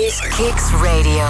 is Kicks Radio.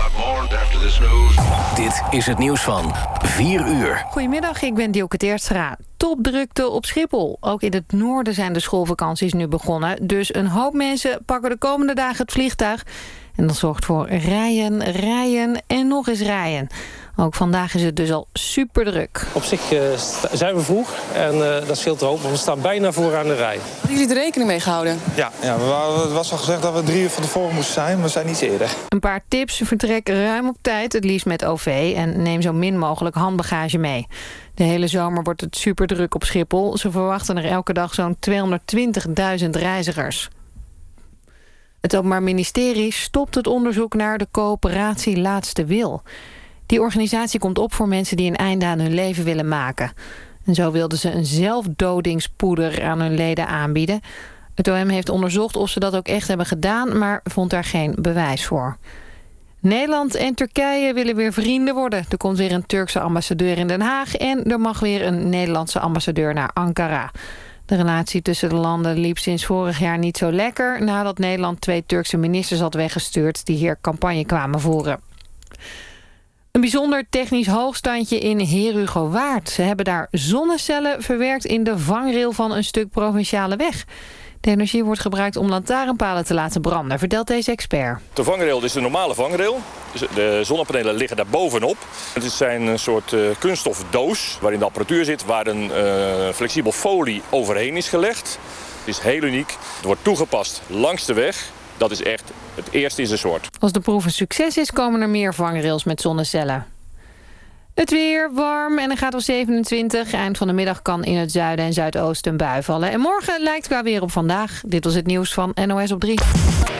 Dit is het nieuws van 4 uur. Goedemiddag, ik ben Dielke Teerstra. Topdrukte op Schiphol. Ook in het noorden zijn de schoolvakanties nu begonnen. Dus een hoop mensen pakken de komende dagen het vliegtuig. En dat zorgt voor rijden en nog eens rijden. Ook vandaag is het dus al super druk. Op zich zijn we vroeg en dat scheelt ook, want we staan bijna vooraan de rij. Hebben jullie er rekening mee gehouden? Ja, het was al gezegd dat we 3 uur van tevoren moesten zijn, maar we zijn iets eerder. Een paar tips: vertrek ruim op tijd, het liefst met OV, en neem zo min mogelijk handbagage mee. De hele zomer wordt het super druk op Schiphol. Ze verwachten er elke dag zo'n 220.000 reizigers. Het Openbaar Ministerie stopt het onderzoek naar de coöperatie Laatste Wil. Die organisatie komt op voor mensen die een einde aan hun leven willen maken. En zo wilden ze een zelfdodingspoeder aan hun leden aanbieden. Het OM heeft onderzocht of ze dat ook echt hebben gedaan, maar vond daar geen bewijs voor. Nederland en Turkije willen weer vrienden worden. Er komt weer een Turkse ambassadeur in Den Haag en er mag weer een Nederlandse ambassadeur naar Ankara. De relatie tussen de landen liep sinds vorig jaar niet zo lekker, nadat Nederland 2 Turkse ministers had weggestuurd die hier campagne kwamen voeren. Een bijzonder technisch hoogstandje in Herugowaard. Ze hebben daar zonnecellen verwerkt in de vangrail van een stuk provinciale weg. De energie wordt gebruikt om lantaarnpalen te laten branden, vertelt deze expert. De vangrail is de normale vangrail. De zonnepanelen liggen daar bovenop. Het zijn een soort kunststofdoos waarin de apparatuur zit, waar een flexibel folie overheen is gelegd. Het is heel uniek. Het wordt toegepast langs de weg. Dat is echt het eerste in zijn soort. Als de proef een succes is, komen er meer vangrails met zonnecellen. Het weer warm en een graad of 27. Eind van de middag kan in het zuiden en zuidoosten een bui vallen. En morgen lijkt qua weer op vandaag. Dit was het nieuws van NOS op 3.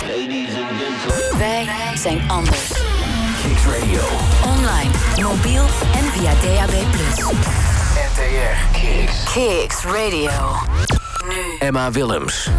Wij zijn anders. Kicks Radio. Online, mobiel en via DAB+. NTR Kicks. Kicks Radio. Nu. Emma Willems.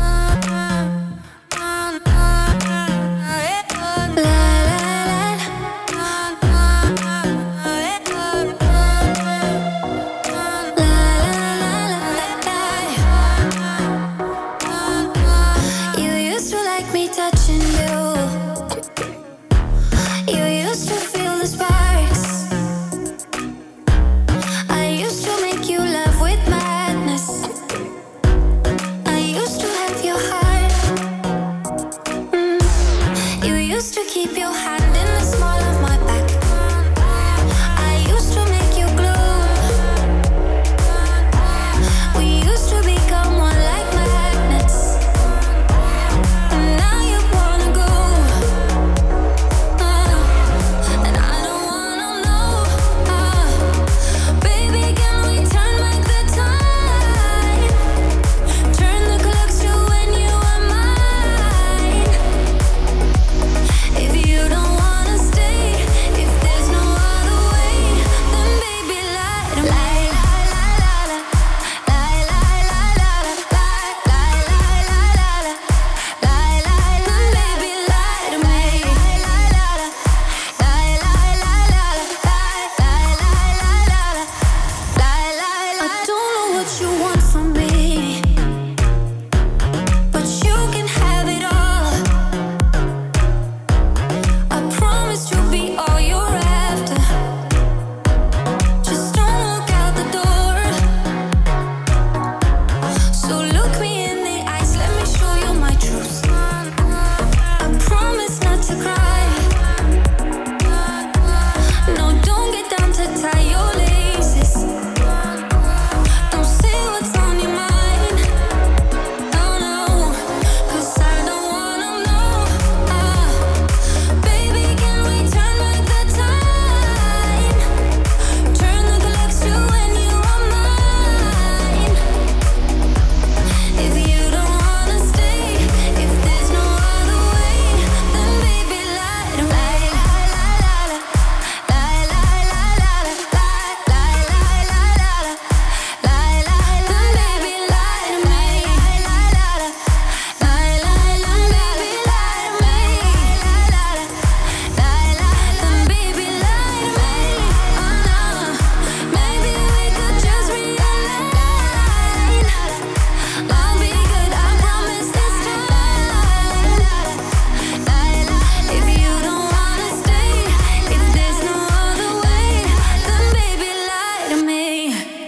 If you don't wanna stay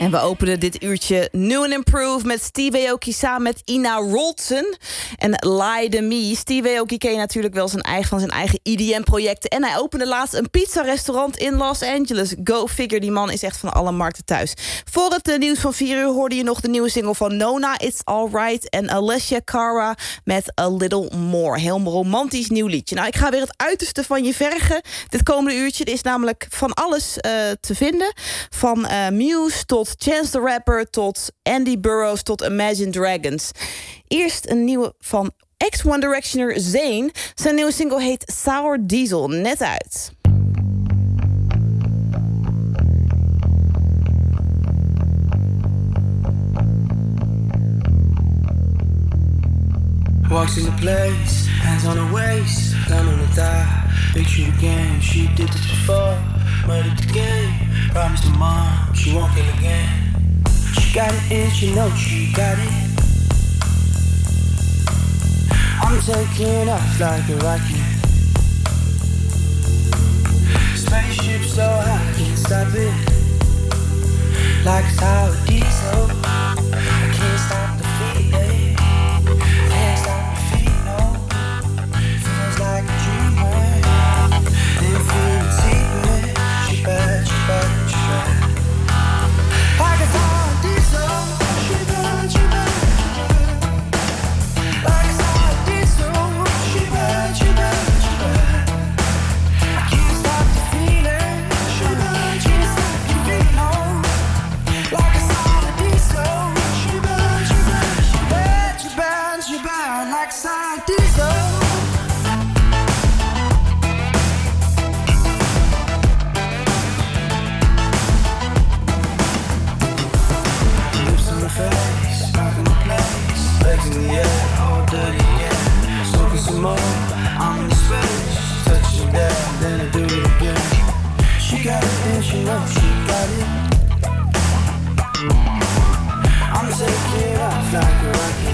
En we openen dit uurtje New and Improved met Steve Aoki samen met Ina Rolton en Lie to Me. Steve Aoki ken je natuurlijk wel van zijn eigen EDM-projecten. En hij opende laatst een pizza-restaurant in Los Angeles. Go figure, die man is echt van alle markten thuis. Voor het nieuws van 4 uur hoorde je nog de nieuwe single van Nona, It's Alright. En Alessia Cara met A Little More. Heel romantisch nieuw liedje. Nou, ik ga weer het uiterste van je vergen dit komende uurtje. Er is namelijk van alles te vinden. Van Muse tot Chance the Rapper, tot Andy Burroughs, tot Imagine Dragons. Eerst een nieuwe van ex-One Directioner Zayn. Zijn nieuwe single heet Sour Diesel, net uit. Walks in the place, hands on her waist, gun on her thigh. Picture the game, she did this before. Murdered the game, promised her mom she won't kill again. She got it and she knows she got it. I'm taking off like a rocket. Spaceship so high, can't stop it. Like a sour diesel, I can't stop the feeling. Can't stop the feet, no. Feels like a dream, right? Then feeling secret. She bad, she bad, she bad. Like a sour diesel. She bad, she bad, she bad. Like a sour diesel. She bad, she bad, she bad. I can't stop the feeling. She bad, she stop the feeling, no. Like a sour diesel. She bad, she bad, she bad, she bad, she bad. Like a sour diesel. Face, back in the place, legs in the air, all dirty again. Smoking some more, I'm in the space. Touching down, then I do it again. She got it and she knows she got it. I'm taking off like a rocket.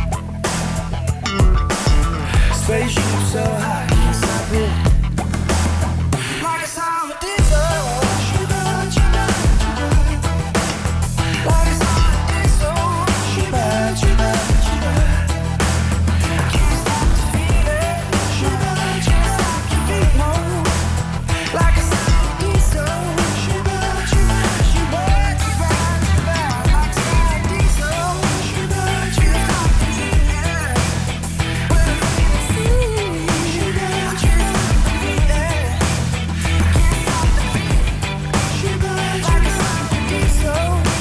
Spaceship so high, can't stop it. Like a sour diesel. She bad, she bad, she bad. Like a sour diesel. She bad, she bad, she bad. I can't stop the feeling. She bad, can't stop the feeling, no. Like a sour diesel. She bad, she bad, she bad, she bad, she bad. Like a sour diesel. She bad, she stop the feeling. When I feel it, she bad, she stop the feeling. I can't stop the feeling. She bad, like a sour diesel.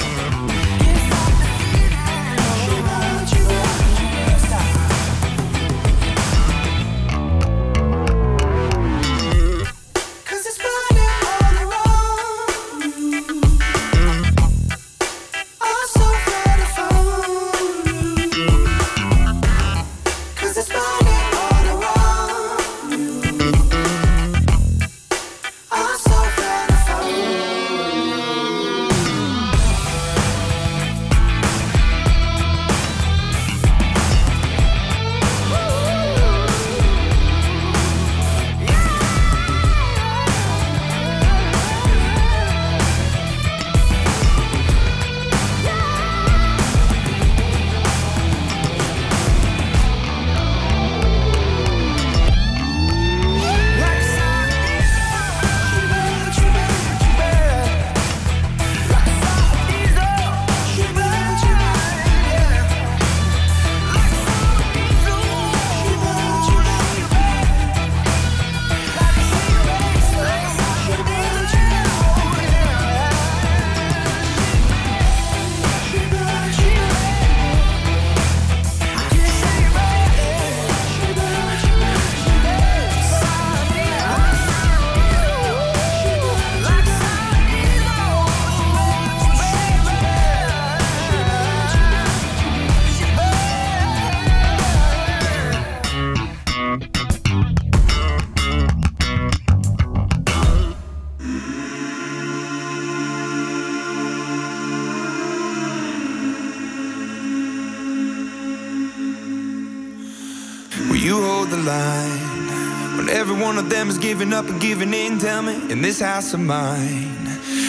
You hold the line when every one of them is giving up and giving in. Tell me, in this house of mine,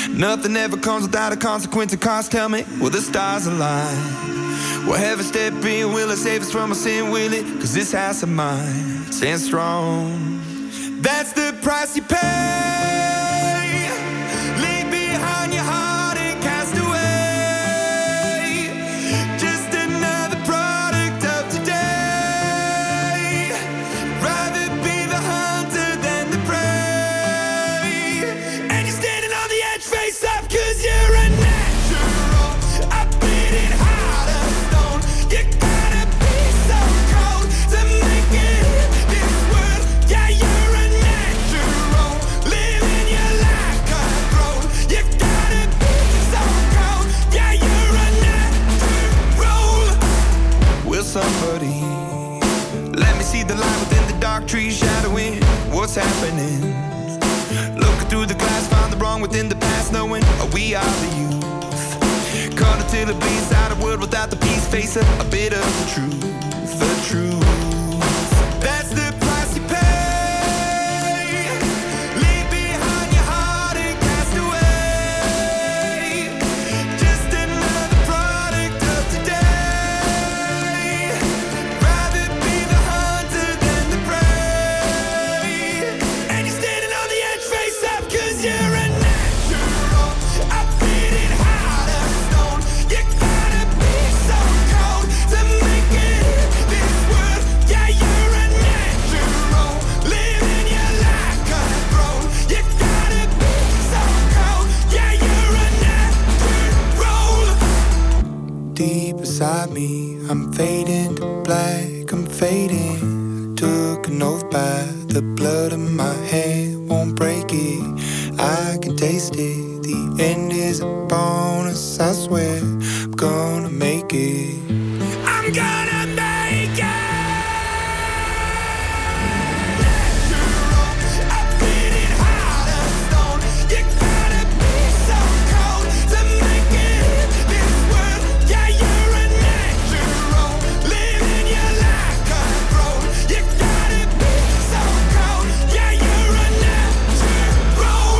Nothing ever comes without a consequence of cost. Tell me, will the stars align? Will heaven step in? Will it save us from our sin? Will it? Cause this house of mine stands strong. That's the price you pay. Leave behind your heart and cast away. Just another product of today. Rather be the hunter than the prey. And you're standing on the edge, face up, cause you're a natural. I bleed it hard as stone. You gotta be so cold to make it in this world. Yeah, you're a natural. Living your life cutthroat. You gotta be so cold. Yeah, you're a natural. Will somebody let me see the light within the dark trees shadowing what's happening? Looking through the glass, find the wrong within the past, knowing we are the youth. Caught until it bleeds out of world without the peace, face a bit of the truth, the truth. That's the price you pay. Leave behind your heart and cast away. Just another product of today. Rather be the hunter than the prey. And you're standing on the edge, face up, cause you're a natural. I bleed it hard as stone. You gotta be so cold to make it in this world. Yeah, you're a natural. Living your life cutthroat. You gotta be so cold. Yeah, you're a natural. Deep inside me, I'm fading to black, I'm fading. Took an oath by the blood in my hand, won't break it. I can taste it. The end is a bonus, I swear. I'm gonna make it. I'm gonna make it. Natural, I bleed it hard as stone. You gotta be so cold to make it in this world. Yeah, you're a natural. Living your life cutthroat. You gotta be so cold. Yeah, you're a natural.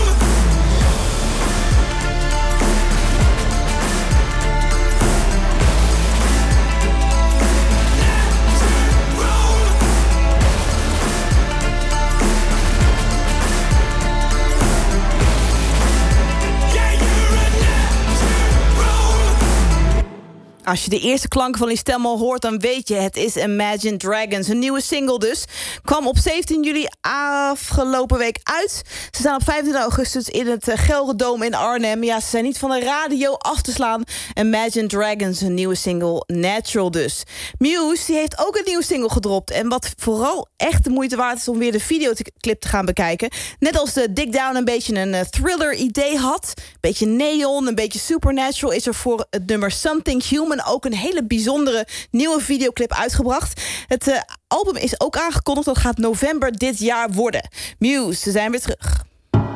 Als je de eerste klanken van die stem al hoort, dan weet je, het is Imagine Dragons. Een nieuwe single dus. Kwam op 17 juli afgelopen week uit. Ze staan op 25 augustus in het Gelredome in Arnhem. Ja, ze zijn niet van de radio af te slaan. Imagine Dragons, een nieuwe single, Natural dus. Muse, die heeft ook een nieuwe single gedropt. En wat vooral echt de moeite waard is om weer de videoclip te gaan bekijken. Net als de Dig Down een beetje een thriller-idee had. Een beetje neon, een beetje supernatural, is er voor het nummer Something Human ook een hele bijzondere nieuwe videoclip uitgebracht. Het album is ook aangekondigd. Dat gaat november dit jaar worden. Muse, ze zijn weer terug.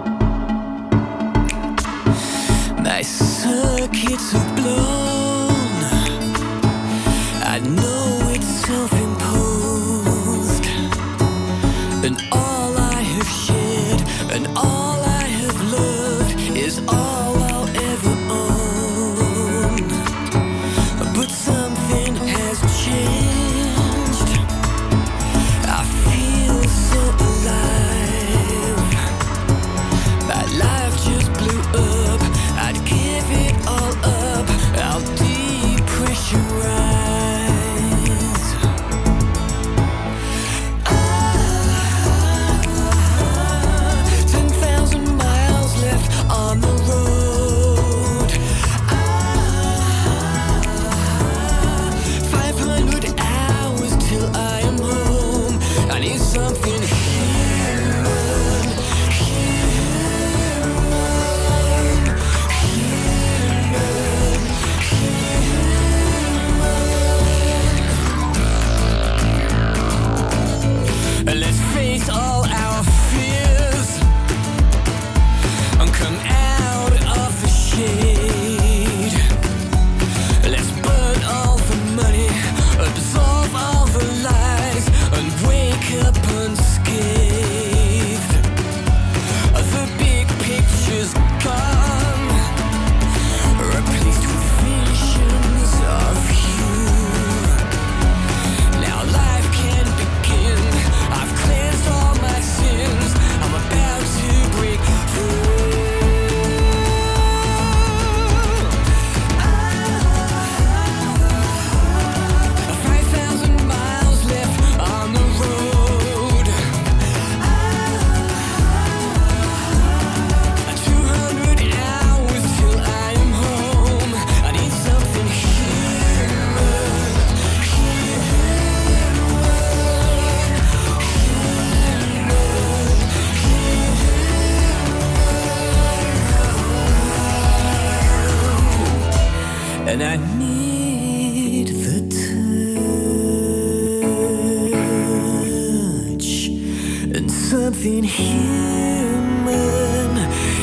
My circuits are blown. I know it's self-imposed. And all I have shared and all I have loved is all I'll ever own. But something has changed. I feel so alive. My life just blew up. I'd give it all up. I'll depressurize. 10,000 miles left on the road. 500 hours till I am home. I need something human, let's face all our fears and come out of the shade. Let's burn all the money, absorb all the lies, and wake up unscathed. The big picture's gone. something human,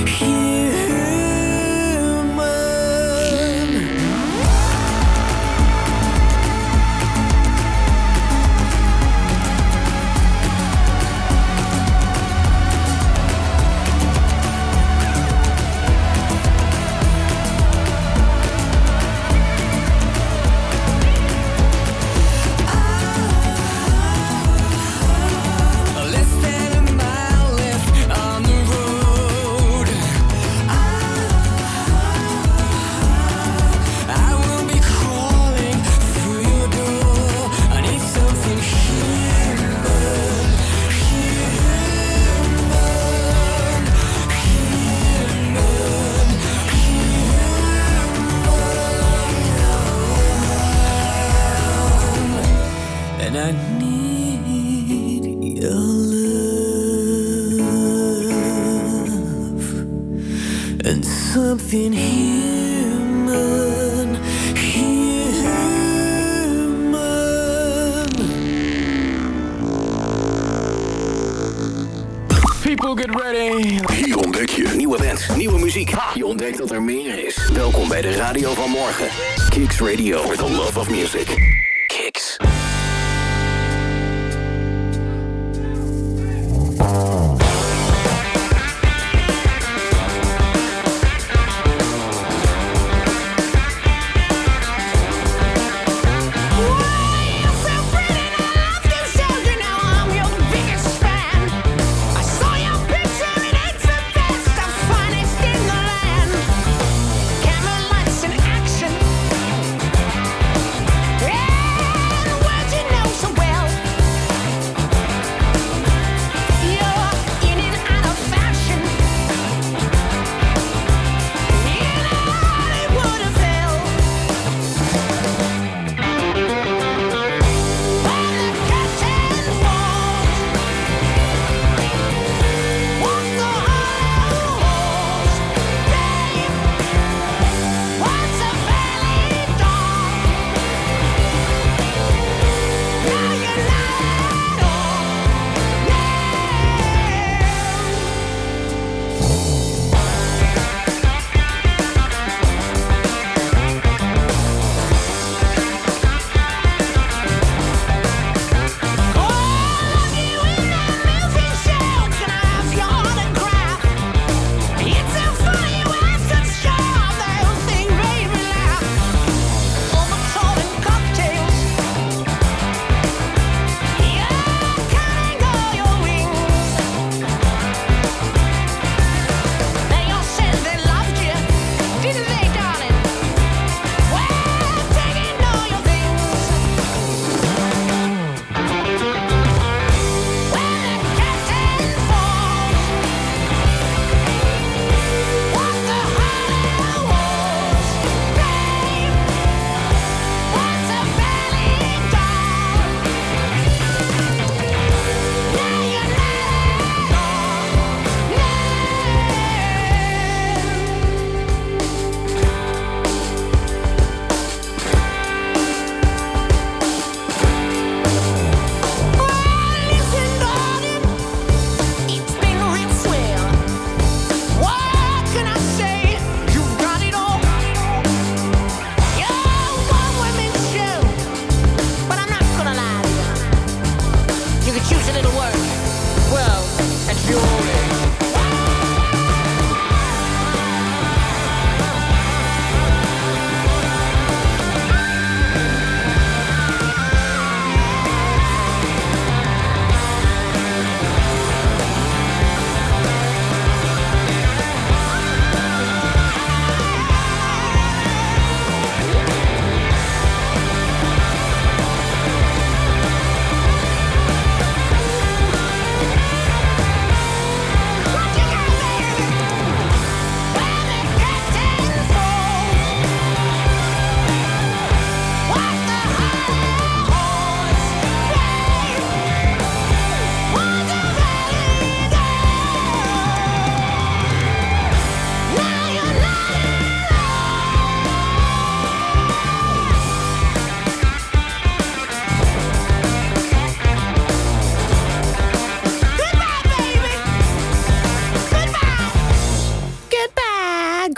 and I need your love and something human, People get ready. Hier ontdek je nieuwe bands, nieuwe muziek. Je ontdekt dat er meer is. Welkom bij de radio van morgen. Kicks Radio for the love of music. Kicks. Yeah!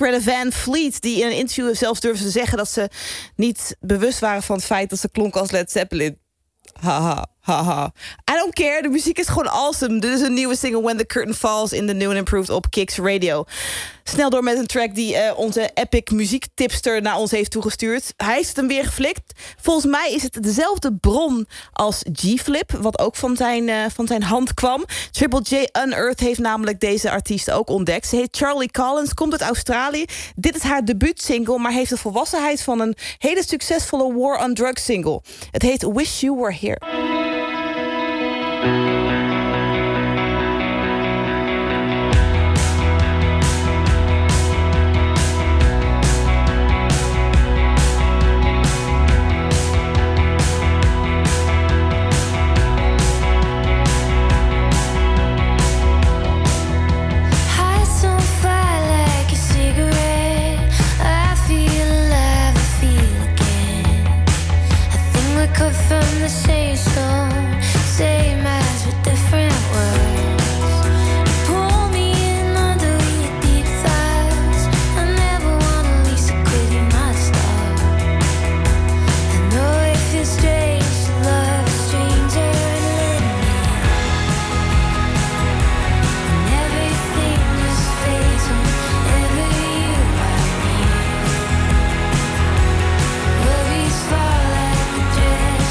Greta Van Fleet, die in een interview zelfs durfde te zeggen dat ze niet bewust waren van het feit dat ze klonken als Led Zeppelin. Haha, haha. I don't care, de muziek is gewoon awesome. Dit is een nieuwe single, When the Curtain Falls, in de New and Improved op Kicks Radio. Snel door met een track die onze epic muziektipster naar ons heeft toegestuurd. Hij heeft hem weer geflikt. Volgens mij is het dezelfde bron als G-Flip, wat ook van zijn hand kwam. Triple J Unearthed heeft namelijk deze artiest ook ontdekt. Ze heet Charlie Collins, komt uit Australië. Dit is haar debuutsingle, maar heeft de volwassenheid van een hele succesvolle War on Drugs single. Het heet Wish You Were Here. From the same stone, same eyes with different words. Pull me in under your deep thighs. I never wanna leave, so could you not stop? I know it feels strange to love a stranger and let me. And everything just fades whenever you are near. Worries fall like a dress.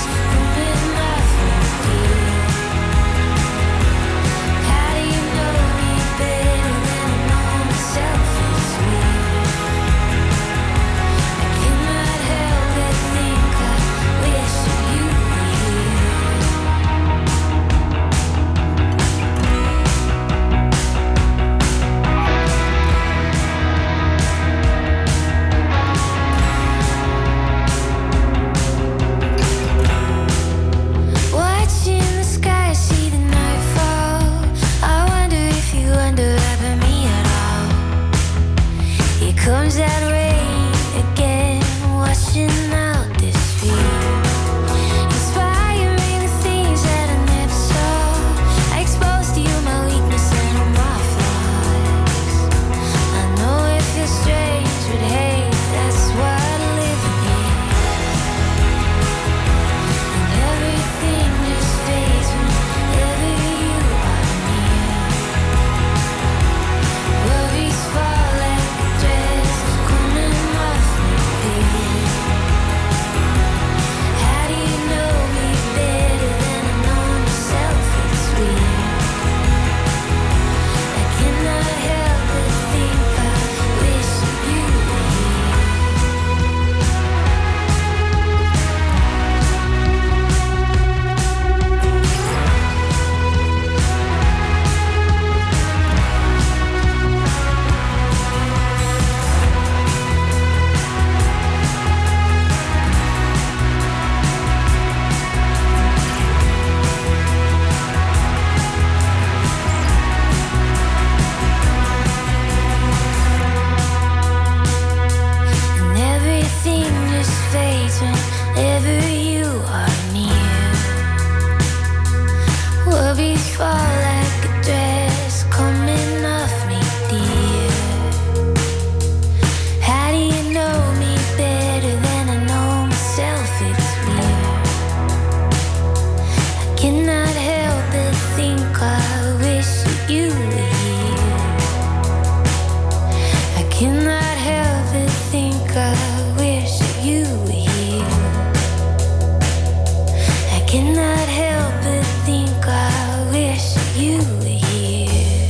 Comes that rain again, washing out this fear. Inspiring the things that I never saw. I exposed to you my weakness and all my flaws. I know it feels strange, but hey, that's why I live here. And everything just fades whenever you are near. Worries fall like a dress. How do you know me better than I know myself? It's weird. I cannot help but think I wish you were whenever you are near. Worries fall like a dress coming off me, dear. How do you know me better than I know myself? It's weird. I cannot help but think I wish that you were here. I cannot help but think I wish that you were here. Cannot help but think I wish you were here.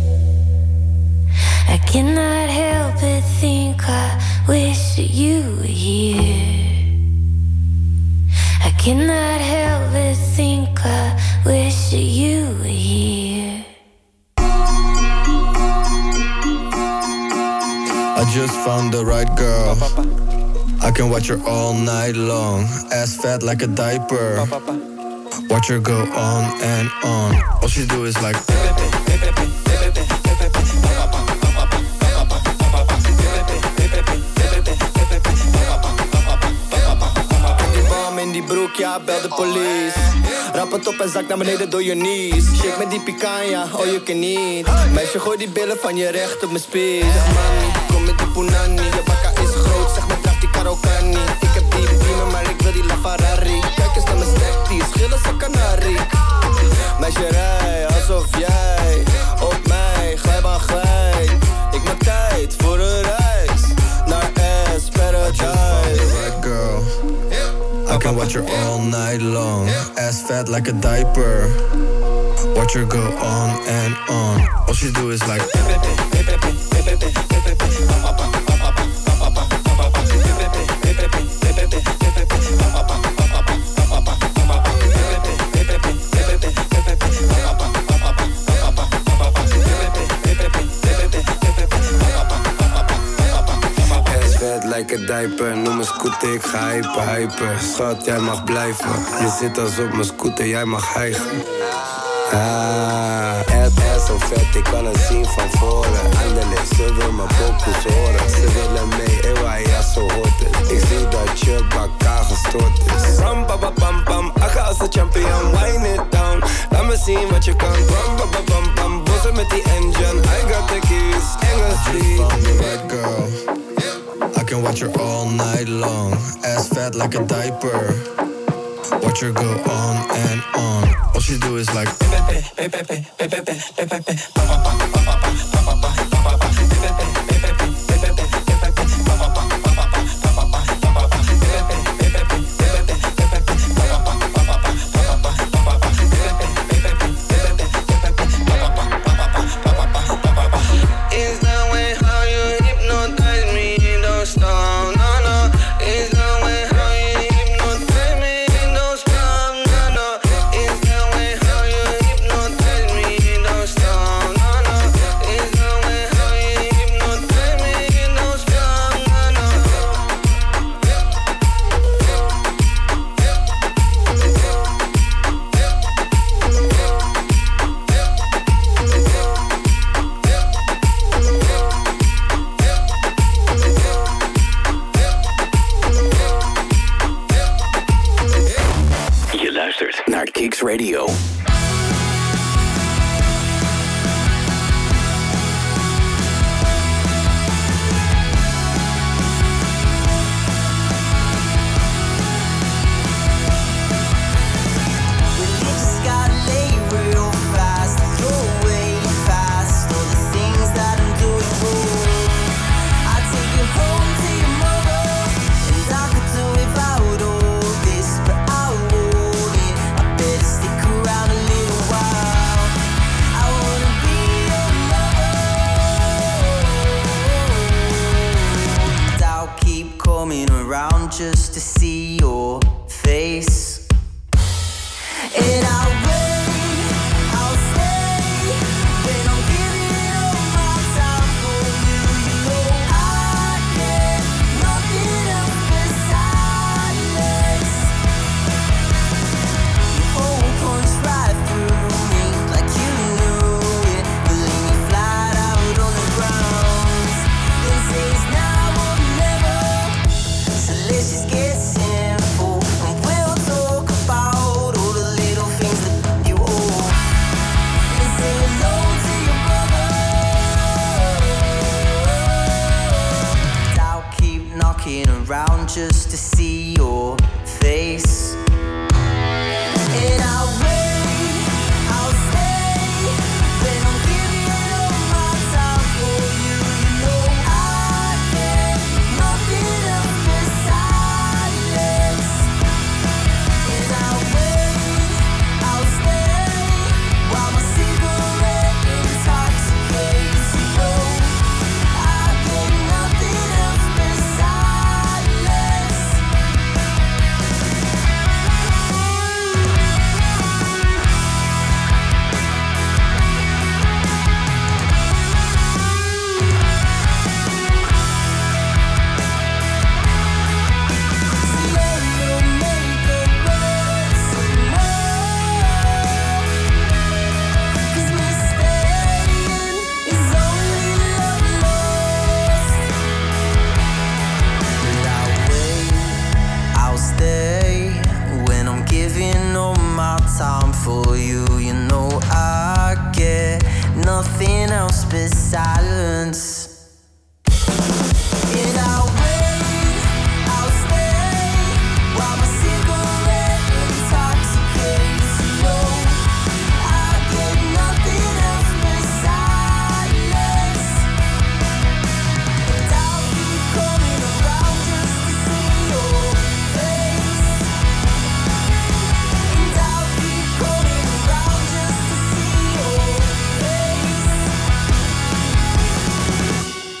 I cannot help but think I wish that you were here. I cannot help but think I wish that you were here. I just found the right girl. I can watch her all night long. Ass fat like a diaper. Watch her go on and on. All she do is like in die broek, ja, bel de police. Rap het op en zak naar beneden door je knees. Shake met die picanha, oh you can eat. Meisje, gooi die billen van je recht op mijn spies. Mami, kom met die punani. Je bakka is groot, zeg maar draagt die Karokani. Ik heb die beamer, maar ik wil die LaFerrari. Kijk eens naar mijn stack, die schillen zijn kanari. Meisje rij, alsof jij op mij glijbaan glijdt. Ik maak tijd voor een reis naar S Paradise. Right girl, I can watch her all night long. Ass fat like a diaper. Watch her go on and on. All she do is like like a diaper, noem me scooter, ik ga hyper. Schat, jij mag blijven. Je zit als op mijn scooter, jij mag hijgen. Het zo vet, ik kan het zien van voren. Andele, ze wil mijn pokoes horen. Ze willen mee, ewa, ja, zo hoort het. Ik zie dat je bakka gestoord is. Ram, bam, bam, bam, aga als de champion, wine it down. Laat me zien wat je kan. Ram, bam, bam, bam, bossen met die engine. I got the keys, Engels die. Found the right girl. I can watch her all night long. Ass fat like a diaper. Watch her go on and on. All she do is like Kicks Radio. Just to see your face. And I'll wait, I'll stay. When I'm giving all my time for you, you know I get nothing else but silence. You hold punch right through me like you knew it. You leave me flat out on the ground and say it's now or never. So let's just get simple and we'll talk about all the little things that you owe. And say hello to your brother. I'll keep knocking around just to see your face. And I'll wait, I'll stay. When I'm giving all my time for you, you know I get nothing else but silence. And I'll wait, I'll stay. While my cigarette intoxicates, you know I get nothing else but silence. Time for you, you know I get nothing else but silence.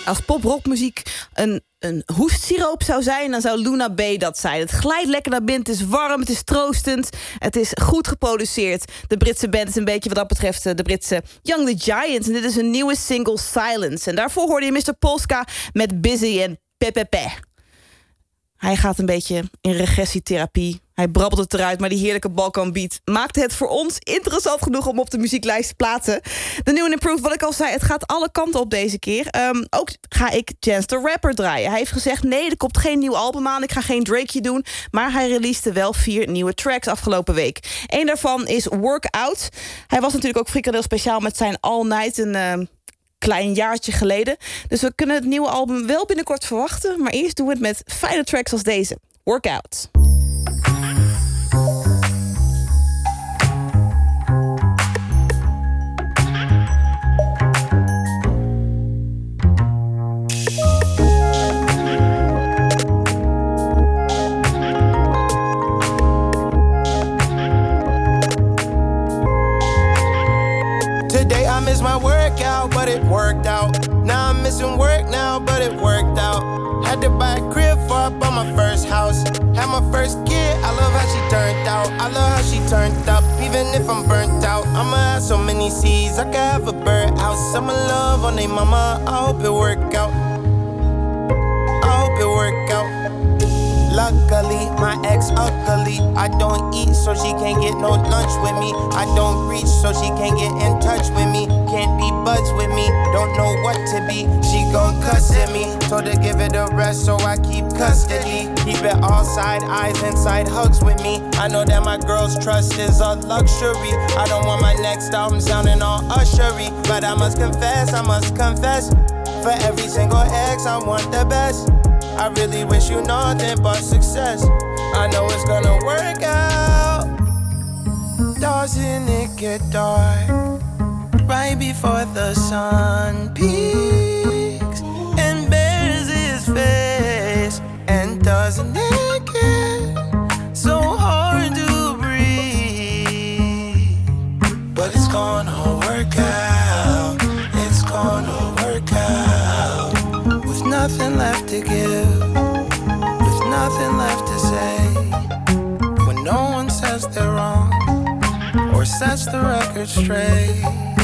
Als poprockmuziek een hoestsiroop zou zijn, dan zou Luna B dat zijn. Het glijdt lekker naar binnen, het is warm, het is troostend. Het is goed geproduceerd. De Britse band is een beetje wat dat betreft de Britse Young the Giants. En dit is een nieuwe single, Silence. En daarvoor hoorde je Mr. Polska met Busy en Pepepe. Hij gaat een beetje in regressietherapie. Hij brabbelt het eruit, maar die heerlijke Balkan-beat maakte het voor ons interessant genoeg om op de muzieklijst te plaatsen. De New and Improved, wat ik al zei, het gaat alle kanten op deze keer. Ook ga ik Chance the Rapper draaien. Hij heeft gezegd, nee, er komt geen nieuw album aan. Ik ga geen Drakeje doen. Maar hij releaste wel 4 nieuwe tracks afgelopen week. Eén daarvan is Workout. Hij was natuurlijk ook frikandel speciaal met zijn All Night, een klein jaartje geleden. Dus we kunnen het nieuwe album wel binnenkort verwachten. Maar eerst doen we het met fijne tracks als deze. Workout. Today I missed my workout, but it worked out. Now I'm missing work now, but it worked out. Had to buy a crib for I bought my first house. Had my first kid, I love how she turned out. I love how she turned up, even if I'm burnt out. I'ma have so many seeds, I could have a birdhouse. I'ma love on they mama, I hope it work out. I hope it work out. Luckily, my ex ugly. I don't eat, so she can't get no lunch with me. I don't reach, so she can't get in touch with me. Can't be buds with me, don't know what to be. She gon' cuss at me, told her give it a rest, so I keep custody. Keep it all side eyes inside hugs with me. I know that my girl's trust is a luxury. I don't want my next album sounding all ushery, but I must confess. For every single ex, I want the best. I really wish you nothing but success. I know it's gonna work out. Doesn't it get dark right before the sun peaks and bears his face? And doesn't it get so hard to breathe? But it's gonna work out. It's gonna work out. With nothing left to give, with nothing left to say, when no one says they're wrong or sets the record straight.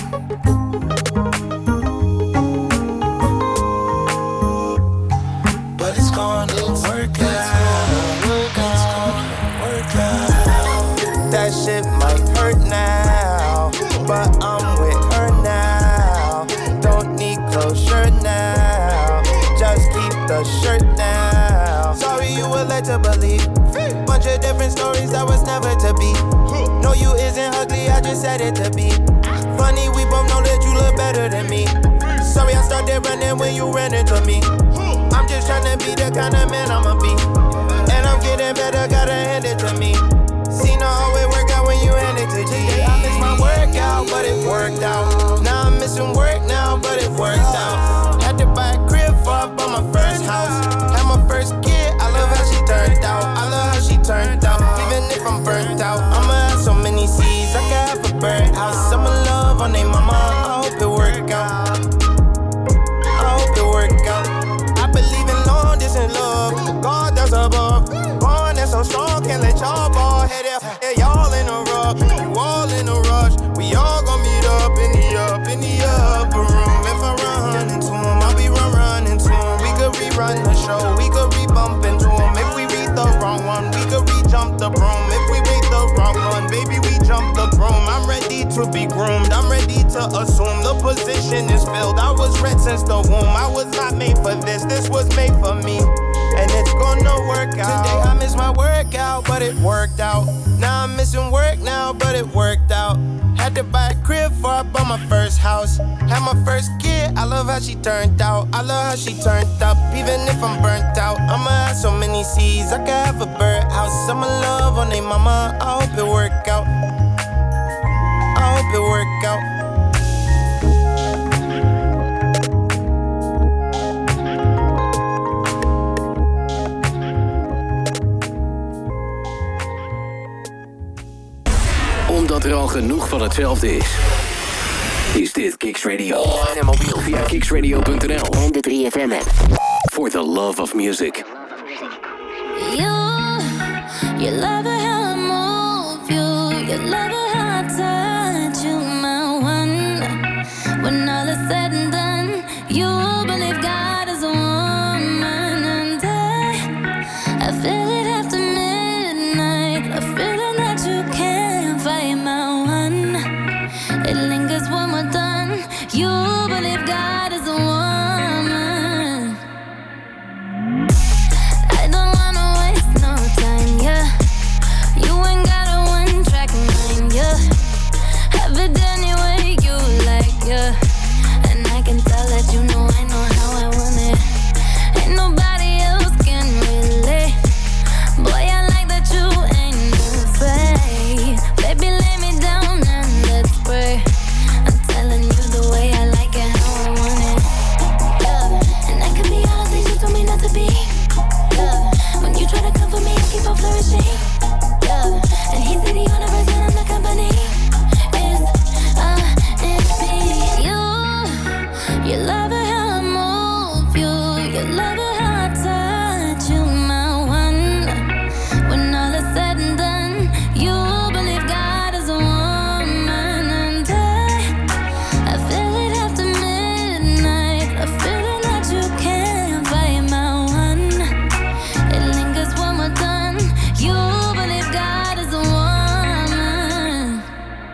But it's gonna work out. It's gonna work out. That shit might hurt now, but I'm with her now. Don't need closure now. Just keep the shirt now. Sorry you were led to believe bunch of different stories that was never to be. No, you isn't ugly, I just said it to be. Funny, we both know that you look better than me. Sorry I started running when you ran into me. I'm just trying to be the kind of man I'ma be. And I'm getting better, gotta hand it to me. See, not always work out when you hand it to G. I missed my workout, but it worked out. Now I'm missing work now, but it worked out. Had to buy a crib for I bought my first house. Had my first kid, I love how she turned out. I love how she turned out. Even if I'm burnt out, I'ma have so many seeds, I could have a birdhouse. I'ma love on they mama, I hope it work out. I hope it work out. I believe in long distance love, God that's above. Born that's so strong, can't let y'all ball head out. Yeah, y'all in a rush, you all in a rush. We all gon' meet up in the upper room. If I run into him, I'll be running to him. We could rerun the show, we could re-bump into him. If we read the wrong one, we could re-jump the broom. If we read the wrong one, baby, we jump the broom. I'm ready to be groomed, I'm ready to assume the position is filled. I was red since the womb, I was not made for this was made for me. And it's gonna work out. Today I missed my workout, but it worked out. Now I'm missing work now, but it worked out. Had to buy a crib for I bought my first house. Had my first kid, I love how she turned out. I love how she turned up, even if I'm burnt out. I'ma have so many seeds, I could have a birdhouse. I'ma love on they mama, I hope it work out. I hope it work out. Omdat er al genoeg van hetzelfde is. is dit Kicks Radio. Online en mobiel via kicksradio.nl en de 3FM app. For the love of music. You love it how I move you love it how I touch you, my one. When all is said and done, you believe God is a woman, and I feel it after midnight, a feeling that you can't fight, my one. It lingers when we're done. You believe God is a woman. I don't wanna waste no time, yeah. You ain't got a one-track mind, yeah. Have it any way you like, yeah. And I can tell that you know I know how I want it. Ain't nobody else can relate. Boy, I like that you ain't afraid. Baby, lay me down and let's pray. I'm telling you the way I like it, how I want it, yeah. And I can be all the things you told me not to be, yeah. When you try to come for me, I keep on flourishing, yeah. And he's the universe and I'm the company. You love it how I move you love it how I touch you, my one. When all is said and done, you believe God is a woman, and I feel it after midnight, a feeling that you can't fight, my one. It lingers when we're done. You believe God is a woman.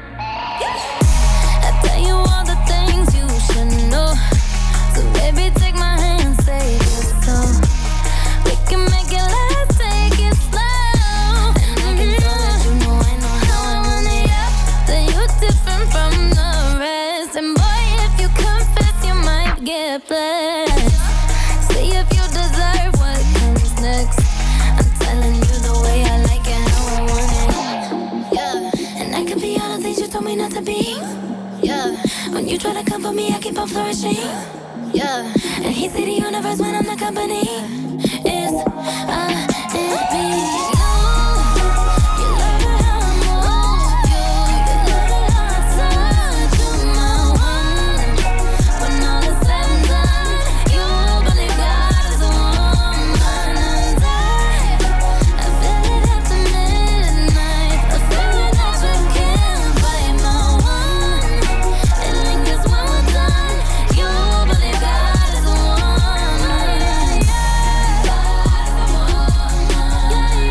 I tell you all the things you should know. So baby, take my hand, save your soul. We can make it last, take it slow. And I can tell that you know I know how I want it, yeah. That you're different from the rest. And boy, if you confess, you might get blessed. See if you deserve what comes next. I'm telling you the way I like it, how I want it, yeah. And I can be all the things you told me not to be, yeah. When you try to come for me, I keep on flourishing, yeah. And he see the universe when I'm the company. It's and me. You love it how I move you love it how I touch you, my one. When all is said and done, you believe God is a woman, and I feel it after midnight, a feeling that you can't fight, my one. It lingers when we're done. You believe God is a woman, yeah. God is a woman, yeah,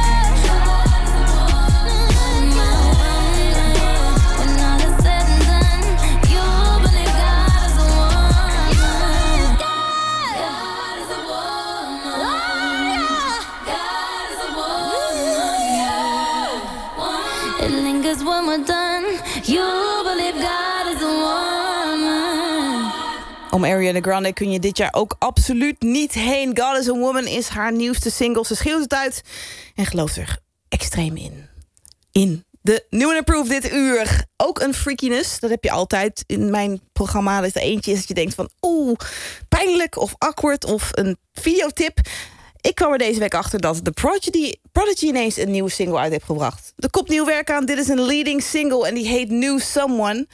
when all is said and done, you believe God is a woman. God is a woman, God is a woman, yeah. It lingers when we're done. You believe God is a woman. Om Ariana Grande kun je dit jaar ook absoluut niet heen. God is a Woman is haar nieuwste single. Ze schreeuwt het uit en gelooft er extreem in. De New and Improved dit uur. Ook een freakiness. Dat heb je altijd in mijn programma. Dat er eentje is dat je denkt van pijnlijk of awkward of een videotip. Ik kwam er deze week achter dat The Prodigy ineens een nieuwe single uit heeft gebracht. Er komt nieuw werk aan. Dit is een leading single en die heet New Someone.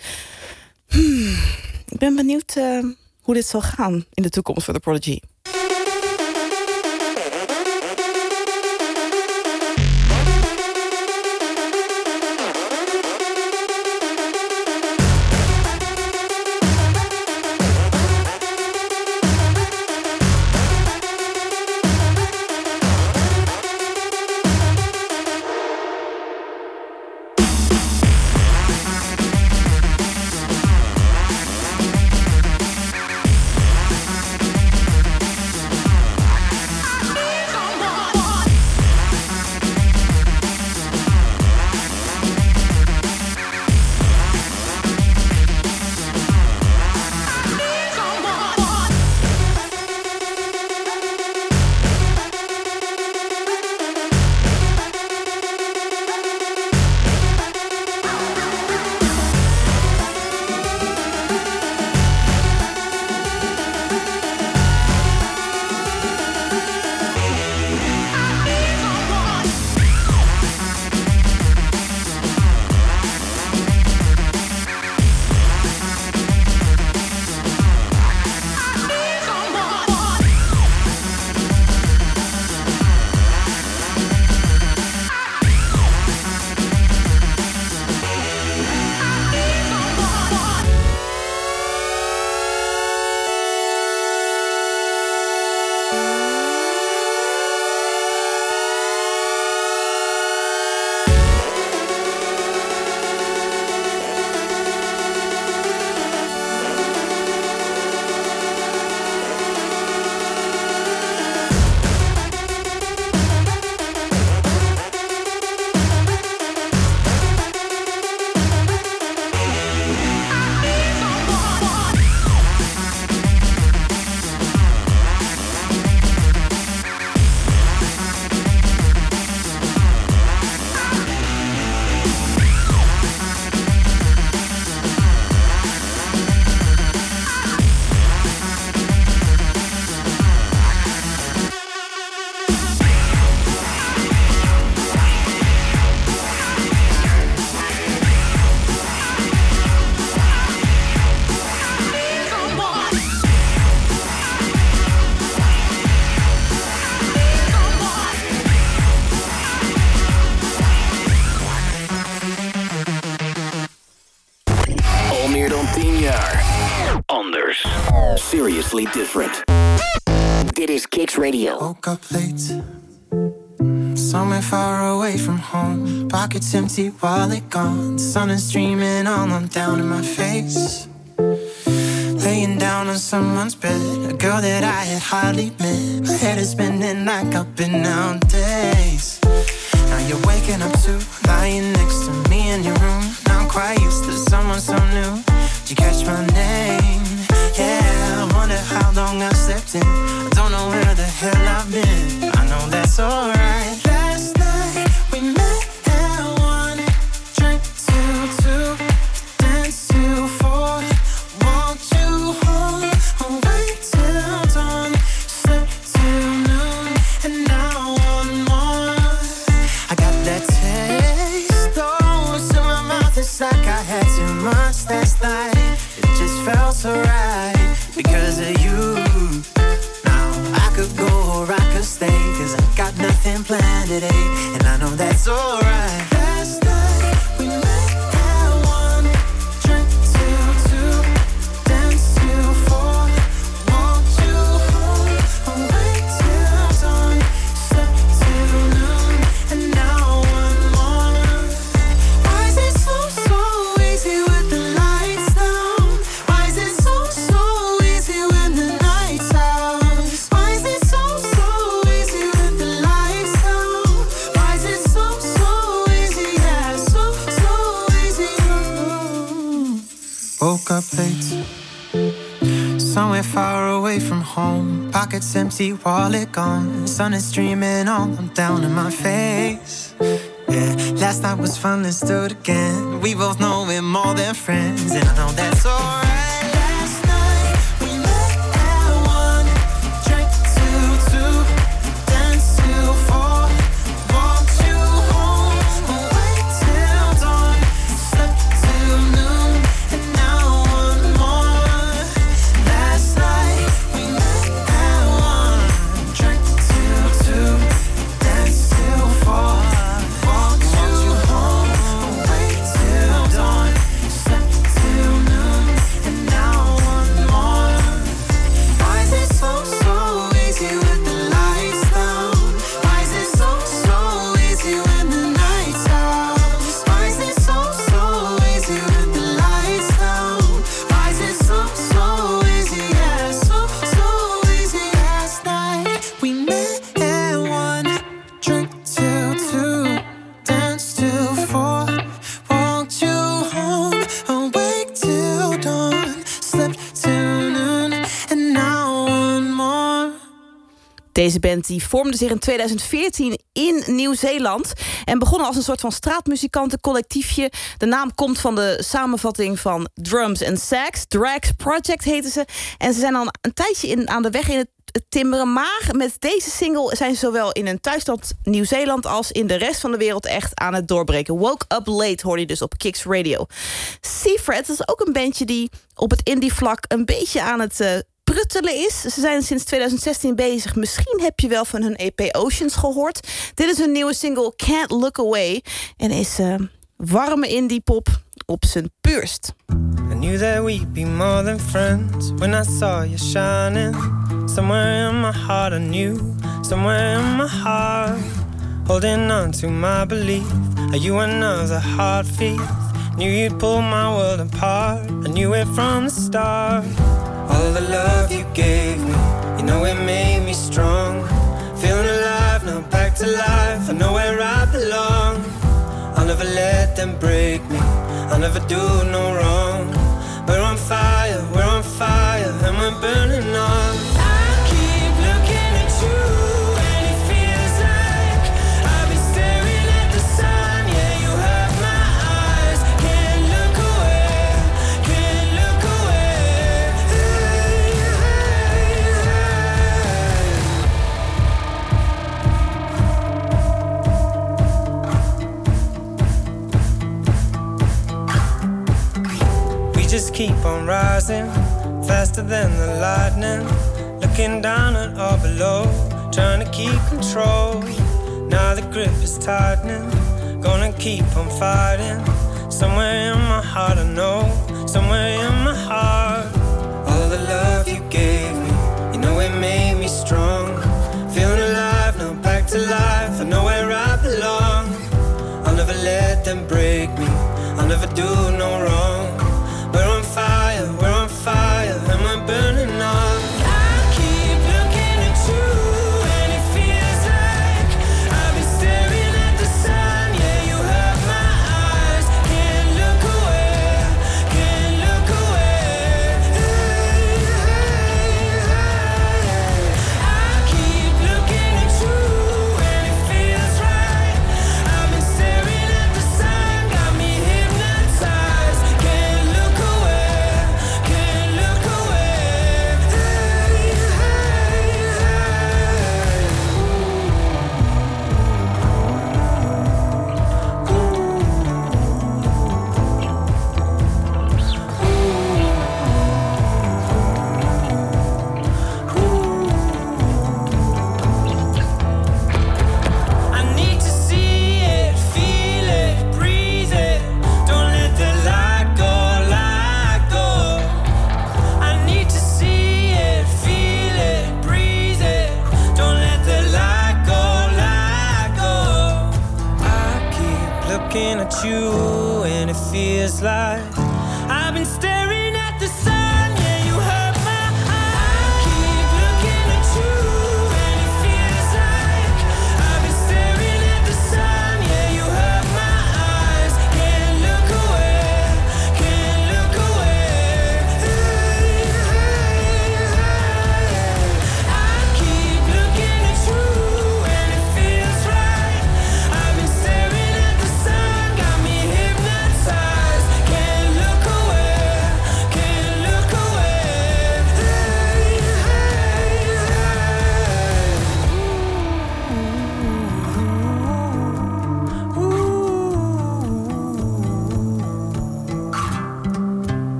Ik ben benieuwd hoe dit zal gaan in de toekomst voor The Prodigy. Al meer dan 10 jaar. Anders. Seriously different. Dit is Kicks Radio. Woke up late. Somewhere far away from home. Pockets empty, wallet gone. The sun is streaming all on down in my face. Laying down on someone's bed, a girl that I had hardly met. My head is spinning like I've been out days. Now you're waking up to lying next to me in your room. Now I'm quite used to someone so new. Did you catch my name? Yeah, I wonder how long I slept in. I don't know where the hell I've been. I know that's alright. Last night we met at 1, drank till 2, danced till 4. Want you home, I'll wait till dawn. Slept till noon, and now one more. I got that taste, oh, to my mouth. It's like I had too much last night. It just felt so right because of you. Now I could go or I could stay, 'cause I got nothing planned today, and I know that's alright. Last night we met at 1, drank till 2, danced till 4. Want you home, I'll wait till dawn. Slept till noon, and now one more. Why is it so easy with the lights down? Why is it so easy when the night's out? Why is it so easy with the lights down? Why is it so easy? Yeah, so easy. Woke up late, somewhere far away from home. Pockets empty, wallet gone. Sun is streaming all down in my face. Yeah, last night was fun, let's do it again. We both know we're more than friends, and I know that's alright. Last night we met at 1, drank till 2, danced till 4. Want you home, I'll wait till dawn. Slept till noon, and now one more. Last night we met at 1, drank till 2, danced till 4. Want you home, I'll wait till dawn. Slept till noon, and now one more. Why is it so easy with the lights down? Why is it so easy when the night's out? Why is it so easy with the lights down? Why is it so easy? Yeah, so easy. Last night we met at 1, drank till 2, danced till 4. Want you home, awake till dawn. Slept till noon, and now one more. Deze band die vormde zich in 2014 in Nieuw-Zeeland en begonnen als een soort van straatmuzikantencollectiefje. De naam komt van de samenvatting van drums en sax. Drags Project heten ze. En ze zijn al een tijdje aan de weg in het timmeren. Maar met deze single zijn ze zowel in hun thuisland Nieuw-Zeeland als in de rest van de wereld echt aan het doorbreken. Woke Up Late hoorde je dus op Kicks Radio. Seafret is ook een bandje die op het indie vlak een beetje aan het pruttelen is. Ze zijn sinds 2016 bezig. Misschien heb je wel van hun EP Oceans gehoord. Dit is hun nieuwe single Can't Look Away. En is warme indie pop op zijn puurst. I knew that we'd be more than friends when I saw you shining. Somewhere in my heart I knew, somewhere in my heart, holding on to my belief. Are you another heartbeat? Knew you'd pull my world apart. I knew it from the start. All the love you gave me, you know it made me strong. Feeling alive, now back to life. I know where I belong. I'll never let them break me, I'll never do no wrong. We're on fire, and we're burning on. I keep looking at you, and it feels like I've been staring at the sun. Yeah, you hurt my eyes, can't look away, can't look away. Hey, hey, hey. We just keep on rising, faster than the lightning, looking down at all below, trying to keep control. Now the grip is tightening, gonna keep on fighting. Somewhere in my heart I know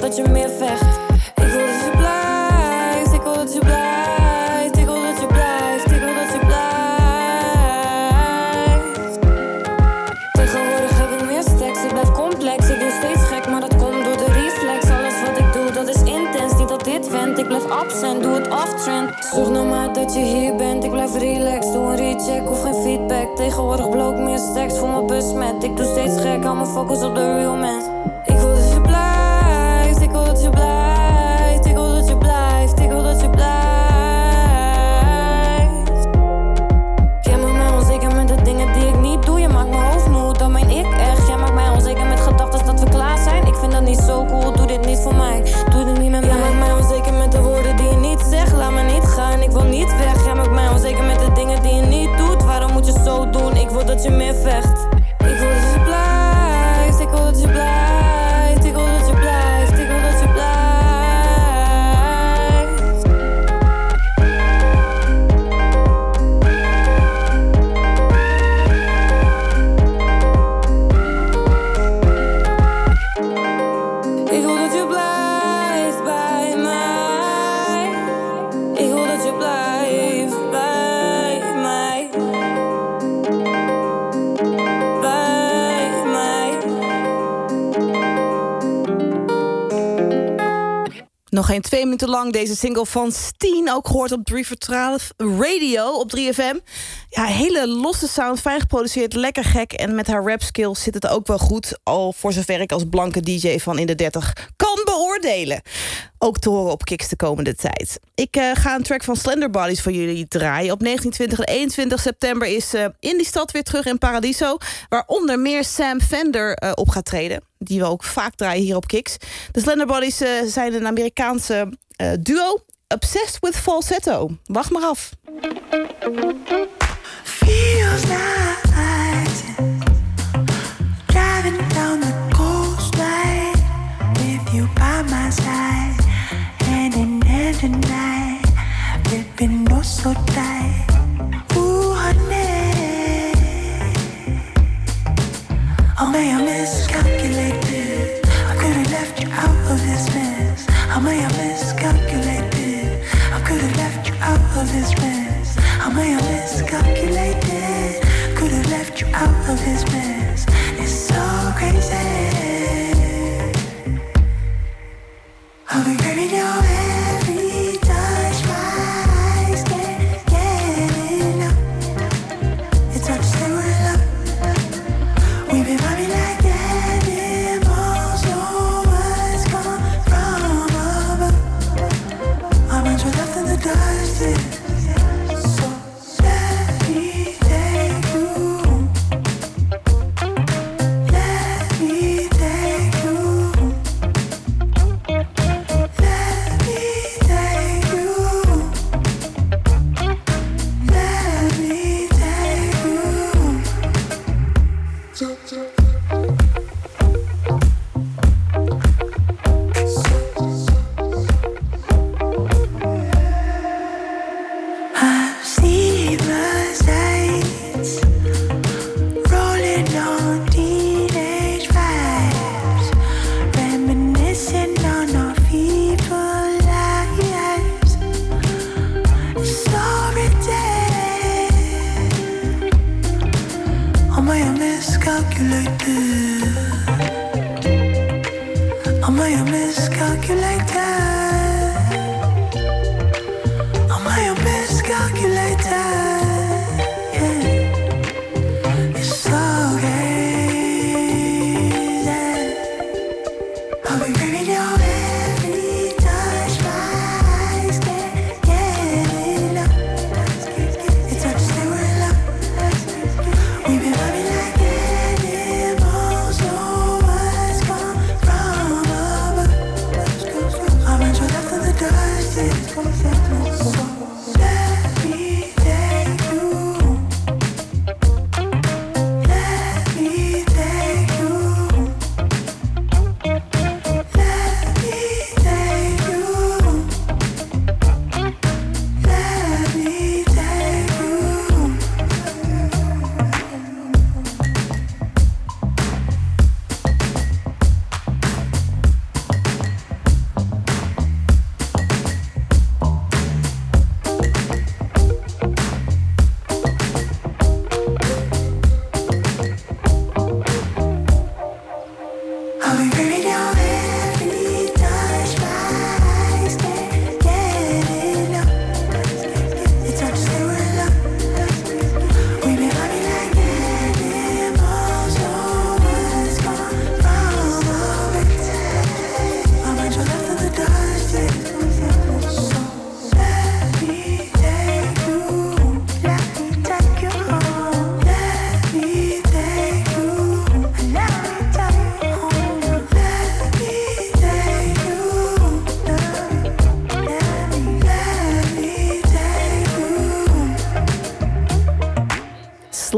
dat je meer vecht. Ik wil dat je blijft, ik wil dat je blijft. Ik wil dat je blijft, ik wil dat je blijft. Tegenwoordig heb ik meer stacks, het blijft complex. Ik doe steeds gek, maar dat komt door de reflex. Alles wat ik doe, dat is intens, niet dat dit vent. Ik blijf absent, doe het off-trend. Zorg nou maar dat je hier bent, ik blijf relaxed. Doe een recheck, hoef geen feedback. Tegenwoordig blok meer stacks voor mijn besmet. Ik doe steeds gek, hou me focus op de real man. Ik wil dat je blijft, ik wil dat je blijft. Ik wil dat je blijft, ik wil dat je blijft. Jij maakt mij onzeker met de dingen die ik niet doe. Je maakt mijn hoofd moe, dat meen ik echt. Jij maakt mij onzeker met gedachten dat we klaar zijn. Ik vind dat niet zo cool, doe dit niet voor mij. Doe dit niet met mij. Jij maakt mij onzeker met de woorden die je niet zegt. Laat me niet gaan, ik wil niet weg. Jij maakt mij onzeker met de dingen die je niet doet. Waarom moet je zo doen? Ik wil dat je meer vecht. Ik wil dat je blijft, ik wil dat je blijft. Ik wil dat je blijft, ik wil dat je blijft. Ik wil dat je blijft bij mij. Ik wil dat je blijft bij mij. Bij mij. Nog geen 2 minuten lang deze single van Steen. Ook gehoord op 3 voor 12 Radio op 3FM. Ja, hele losse sound, fijn geproduceerd, lekker gek. En met haar rap skills zit het ook wel goed. Al voor zover ik als blanke DJ van in de 30 kan beoordelen. Ook te horen op Kicks de komende tijd. Ik ga een track van Slender Bodies voor jullie draaien. Op 19, 20 en 21 september is in die stad weer terug in Paradiso. Waar onder meer Sam Fender op gaat treden. Die we ook vaak draaien hier op Kicks. De Slender Bodies zijn een Amerikaanse duo. Obsessed with falsetto. Wacht maar af. Feels like driving down the coastline with you by my side, hand in hand tonight. We've been no so tight. Ooh, honey, oh may I miscalculated? I could have left you out of this mess. Oh may I miscalculated? I could have left you out of this mess. How may I miscalculated? Could have left you out of this mess. It's so crazy. I'll be craving your every touch, my skin, getting up. It's hard to stay with love. We've been vibing like animals. No words come from above. How much we're left in the dust is.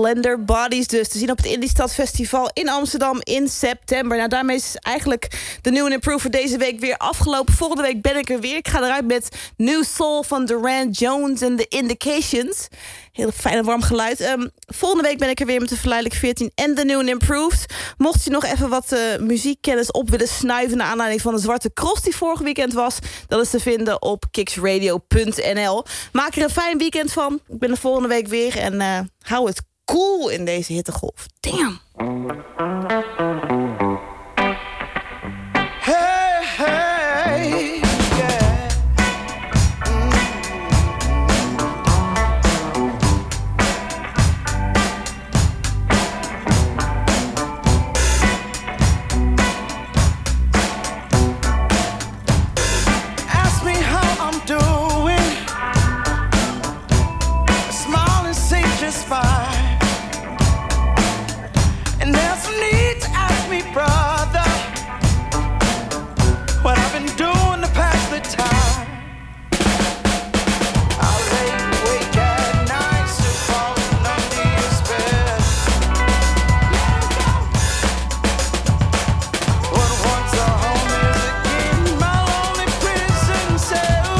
Slender Bodies dus. Te zien op het Indiestad Festival in Amsterdam in september. Nou, daarmee is eigenlijk de New and Improved voor deze week weer afgelopen. Volgende week ben ik er weer. Ik ga eruit met New Soul van Durant Jones en The Indications. Heel fijn en warm geluid. Volgende week ben ik er weer met de Verleidelijk 14 en de New and Improved. Mocht je nog even wat muziekkennis op willen snuiven naar aanleiding van de Zwarte Cross die vorig weekend was, dat is te vinden op kicksradio.nl. Maak er een fijn weekend van. Ik ben er volgende week weer en hou het cool in deze hittegolf. Damn. Hey, hey. And there's no need to ask me, brother, what I've been doing to pass the time. I lay awake at night, still falling under your spell. What once a home is again my lonely prison cell.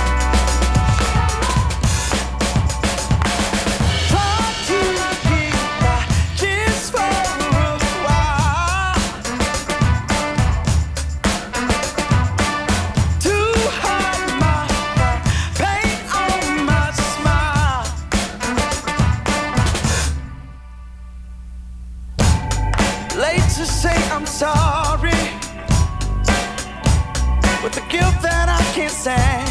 I'm sorry, with the guilt that I can't stand.